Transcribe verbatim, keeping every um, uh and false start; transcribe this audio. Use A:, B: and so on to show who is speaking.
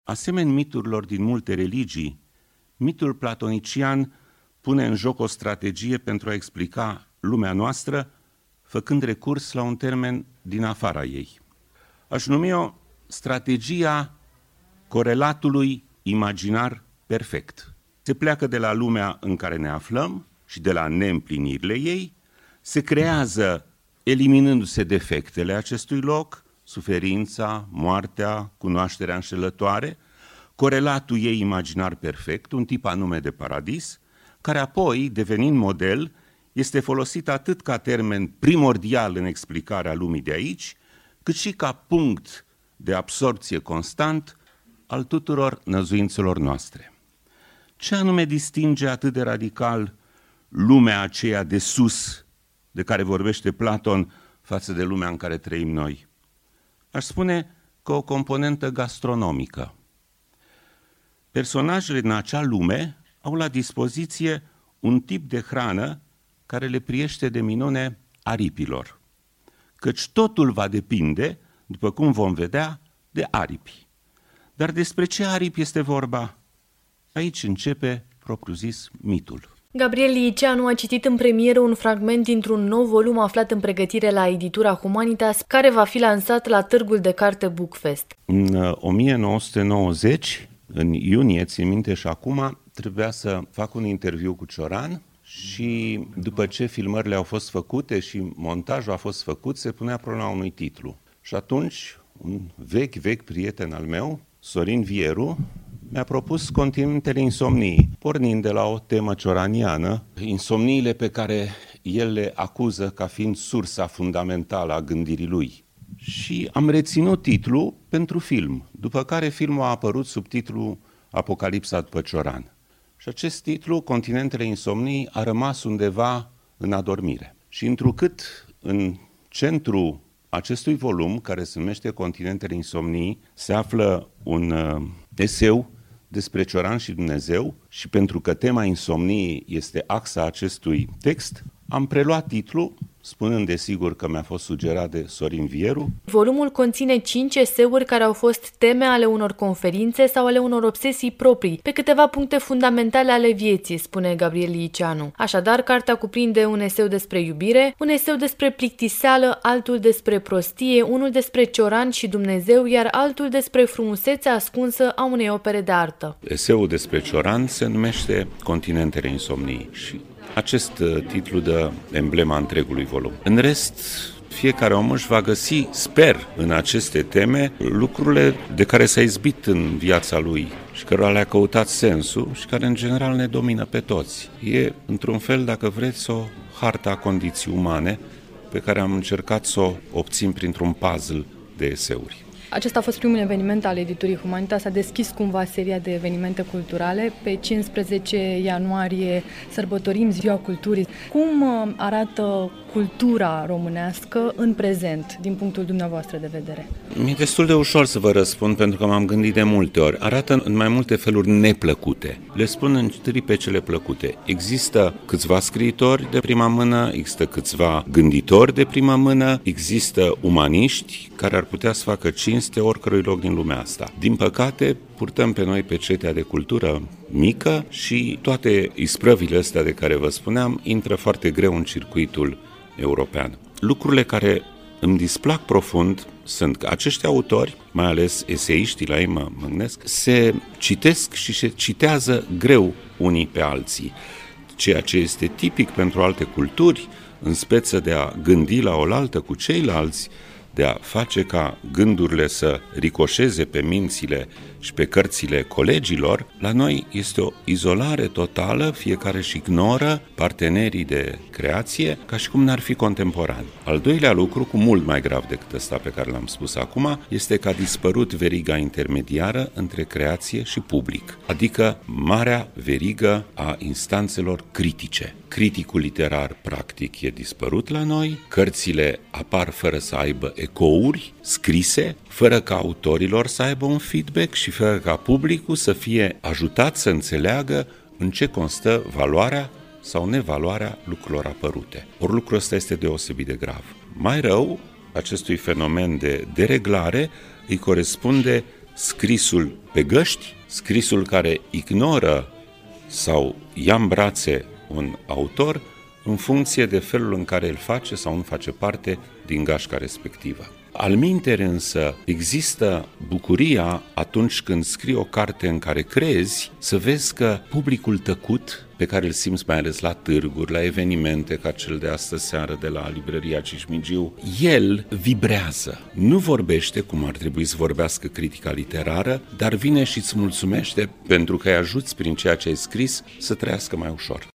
A: Asemeni miturilor din multe religii, mitul platonician pune în joc o strategie pentru a explica lumea noastră, făcând recurs la un termen din afara ei. Aș numi-o strategia corelatului imaginar perfect. Se pleacă de la lumea în care ne aflăm și de la neîmplinirile ei, se creează, eliminându-se defectele acestui loc, suferința, moartea, cunoașterea înșelătoare, corelatul ei imaginar perfect, un tip anume de paradis, care apoi, devenind model, este folosit atât ca termen primordial în explicarea lumii de aici, cât și ca punct de absorpție constant al tuturor năzuințelor noastre. Ce anume distinge atât de radical lumea aceea de sus, de care vorbește Platon, față de lumea în care trăim noi? Aș spune că o componentă gastronomică. Personajele în acea lume au la dispoziție un tip de hrană care le priește de minune aripilor, căci totul va depinde, după cum vom vedea, de aripi. Dar despre ce aripi este vorba? Aici începe, propriu-zis, mitul.
B: Gabriel Liceanu a citit în premieră un fragment dintr-un nou volum aflat în pregătire la editura Humanitas, care va fi lansat la Târgul de Carte Bookfest.
A: În o mie nouă sute nouăzeci, în iunie, țin minte și acum, trebuia să fac un interviu cu Cioran și după ce filmările au fost făcute și montajul a fost făcut, se punea problema unui titlu. Și atunci, un vechi, vechi prieten al meu, Sorin Vieru, mi-a propus Continentele insomniei, pornind de la o temă cioraniană, insomniile pe care el le acuză ca fiind sursa fundamentală a gândirii lui. Și am reținut titlul pentru film, după care filmul a apărut sub titlul Apocalipsa după Cioran. Și acest titlu, Continentele insomniei, a rămas undeva în adormire. Și întrucât în centrul acestui volum, care se numește Continentele insomniei, se află un uh, eseu despre Cioran și Dumnezeu și pentru că tema insomniei este axa acestui text, am preluat titlul, spunând desigur că mi-a fost sugerat de Sorin Vieru.
B: Volumul conține cinci eseuri care au fost teme ale unor conferințe sau ale unor obsesii proprii, pe câteva puncte fundamentale ale vieții, spune Gabriel Liceanu. Așadar, cartea cuprinde un eseu despre iubire, un eseu despre plictiseală, altul despre prostie, unul despre Cioran și Dumnezeu, iar altul despre frumusețea ascunsă a unei opere de artă.
A: Eseul despre Cioran se numește Continentele insomniei și acest titlu dă emblema întregului volum. În rest, fiecare om își va găsi, sper, în aceste teme, lucrurile de care s-a izbit în viața lui și cărora le-a căutat sensul și care, în general, ne domină pe toți. E, într-un fel, dacă vreți, o hartă a condiții umane pe care am încercat să o obțin printr-un puzzle de eseuri.
B: Acesta a fost primul eveniment al editurii Humanitas, a deschis cumva seria de evenimente culturale. Pe cincisprezece ianuarie sărbătorim Ziua Culturii. Cum arată cultura românească în prezent, din punctul dumneavoastră de vedere?
A: Mi-e destul de ușor să vă răspund, pentru că m-am gândit de multe ori. Arată în mai multe feluri neplăcute. Le spun în tri pe cele plăcute. Există câțiva scriitori de prima mână, există câțiva gânditori de prima mână, există umaniști care ar putea să facă cinste oricărui loc din lumea asta. Din păcate, purtăm pe noi pecetea de cultură mică și toate isprăvile astea de care vă spuneam intră foarte greu în circuitul european. Lucrurile care îmi displac profund sunt că acești autori, mai ales eseiștii, la ei mă, mă gândesc, se citesc și se citează greu unii pe alții, ceea ce este tipic pentru alte culturi, în speță de a gândi la oaltă cu ceilalți, de a face ca gândurile să ricoșeze pe mințile și pe cărțile colegilor, la noi este o izolare totală, fiecare își ignoră partenerii de creație ca și cum n-ar fi contemporani. Al doilea lucru, cu mult mai grav decât ăsta pe care l-am spus acum, este că a dispărut veriga intermediară între creație și public, adică marea verigă a instanțelor critice. Criticul literar, practic, e dispărut la noi, cărțile apar fără să aibă ecouri scrise, fără ca autorilor să aibă un feedback și fără ca publicul să fie ajutat să înțeleagă în ce constă valoarea sau nevaloarea lucrurilor apărute. Ori lucrul ăsta este deosebit de grav. Mai rău, acestui fenomen de dereglare îi corespunde scrisul pe găști, scrisul care ignoră sau ia în brațe un autor în funcție de felul în care el face sau nu face parte din gașca respectivă. Alminteri însă există bucuria atunci când scrii o carte în care crezi, să vezi că publicul tăcut, pe care îl simți mai ales la târguri, la evenimente ca cel de astă seară de la librăria Cismigiu, el vibrează. Nu vorbește cum ar trebui să vorbească critica literară, dar vine și îți mulțumește pentru că îi ajuți prin ceea ce ai scris să trăiască mai ușor.